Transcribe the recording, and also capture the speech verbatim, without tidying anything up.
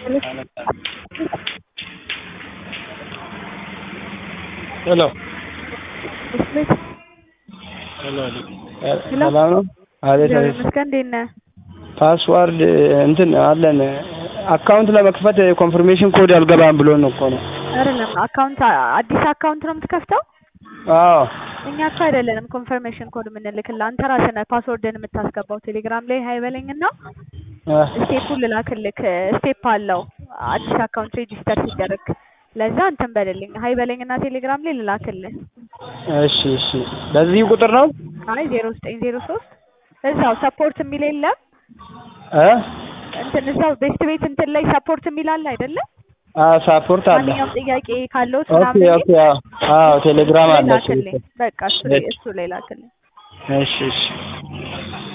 Hello. Hello. ሰላም ነው? አቤት አቤት። መስከን ደህና ፓስዋርድ እንትን አለን አካውንት ለመክፈት ኮንፈርሜሽን ኮድ አልገባም ብሎ ነው እኮ ነው። አይደለም አካውንት አዲስ አካውንት ነው የምትከፍተው? አዎ። እኛ እኮ አይደለንም ኮንፈርሜሽን ኮድ የምንልክልህ አንተ ራስህ ነህ ፓስወርድን የምታስገባው። ቴሌግራም ላይ ሃይ በለኝና ስቴፑን ልላክልክ። ስቴፕ አለው አዲስ አካውንት ሬጂስተር ሲደረግ። ለዛ እንትን በልልኝ ሃይ በለኝና ቴሌግራም ላይ ልላክልህ። እሺ እሺ። በዚህ ቁጥር ነው? አይ ዜሮ ዘጠኝ ዜሮ ሶስት እዛው ሰፖርት የሚል የለም እ እንትን እዛው ቤስት ቤት እንትን ላይ ሰፖርት የሚል አለ አይደለ? አዎ ሰፖርት አለ። ማንኛውም ጥያቄ ካለው ኦኬ ኦኬ። አዎ ቴሌግራም አለ። በቃ እሱ እሱ ላይ ላክልኝ። እሺ እሺ።